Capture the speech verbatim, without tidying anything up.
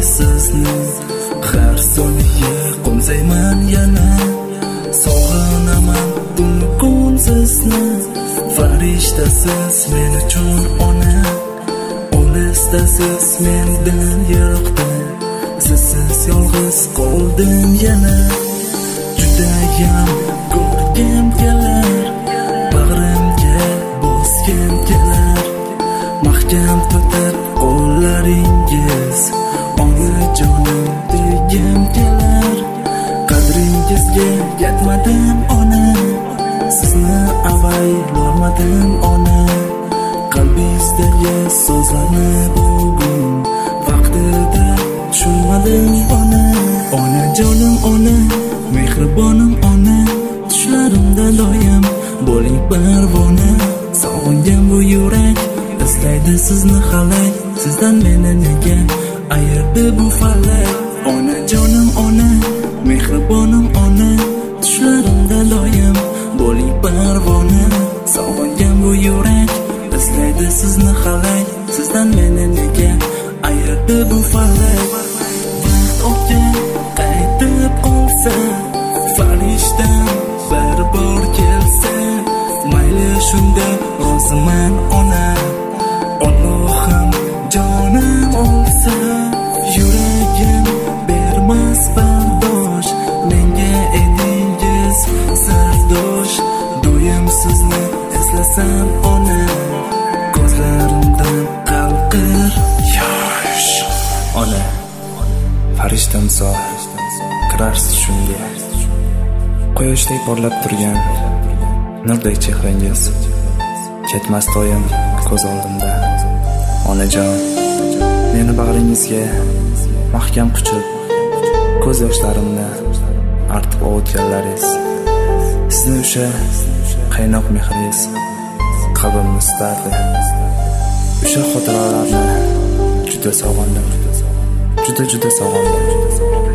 sizni, har soniya qo'msayman yana. Sog'inaman bugun sizni, farishtasiz men uchun ona. Olisdasiz mendan yiroqda, sizsiz yolg'iz qoldim yana. Judayam ko'rgim kelar, bag'rimga bosgim kelar. Mahkam tutib qo'llaringiz, onajonim degim kelar. Qadringizga yetmadim ona, sizni avaylolmadim ona. Qalbingizdagi so'zlarni bugun vaqtida tushunmadim ona. Onajonim ona, mehribonim ona, tushlarimda doim bo'ling parvona. Sog'ingan bu yurak izlaydi sizni halay, sizdan meni nega ayirdi bu falak. Onajonim ona, mehribonim ona, tushlarimda doim bo'ling parvona. Sog'ingan bu yurak izlaydi sizni halay, sizdan meni nega ayirdi bu falak. Vaqt o'tgan qaytib olsa, farishtam bir bor kelsa, mayli shunda roziman ona. Allohim jonim olsa, yuragim bermas bardosh. Menga edingiz sirdosh, doim sizni eslasam ona. Ko'zlarimdan qalqir yosh. Ona, farishtam misol kirarsiz tushimga. Quyoshdek porlab turgan nurdek chehrangiz ketmas doim ko'z oldimda. Onajon, meni bag'ringizga mahkam quchib, ko'z yoshlarimni artib ovutganlaringiz, sizni o'sha qaynoq mehringiz qalbimni istardi. O'sha xotiralarni juda sog'indim, juda juda sog'indim.